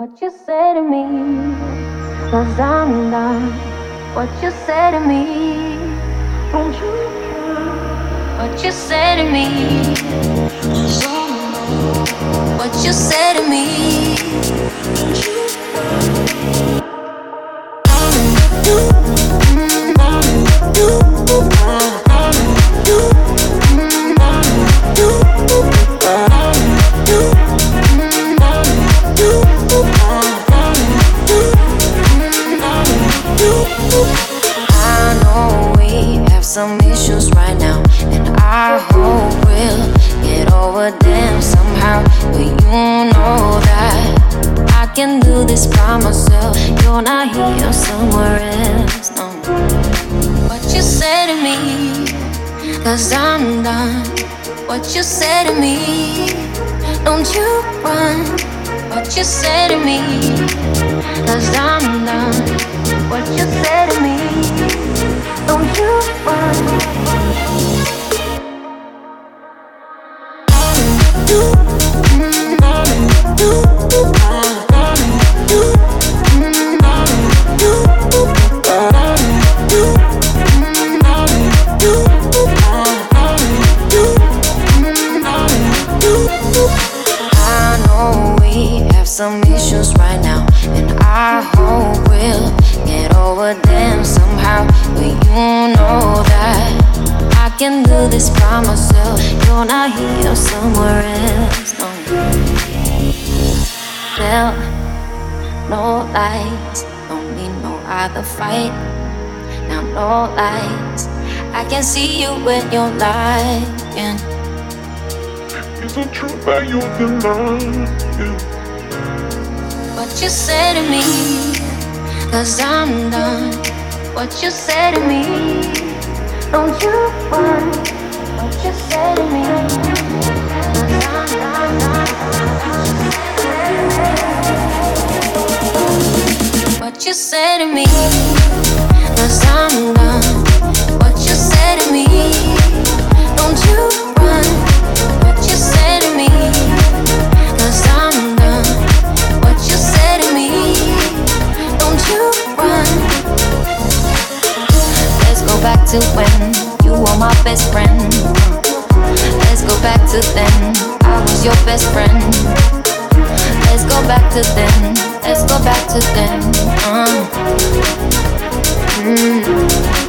what you say to me, 'cause I'm done. What you say to me, don't you? What you say to me, what you say to me, I know we have some issues right now, and I hope we'll get over them somehow. But you know that I can do this by myself. You're not here, somewhere else. No. What you say to me, 'cause I'm done. What you say to me, don't you run. What you say to me, 'cause I'm done. What you say to me, don't you run. I know we have some issues right now, and I hope we'll get over them somehow. But you know that I can do this by myself. You're not here, somewhere else. No. Well, no lights, don't need no other fight. Now no lights, I can see you when you're lying. Is it true that you're denying? What you say to me, 'cause I'm done. What you say to me, don't you run. What you say to me, 'cause I'm done. What you say to me, 'cause I'm done. What you say to me, don't you run. What you say to me, 'cause I'm done. What you say to me, don't you run. Let's go back to when you were my best friend. Let's go back to then, I was your best friend. Let's go back to then, let's go back to then.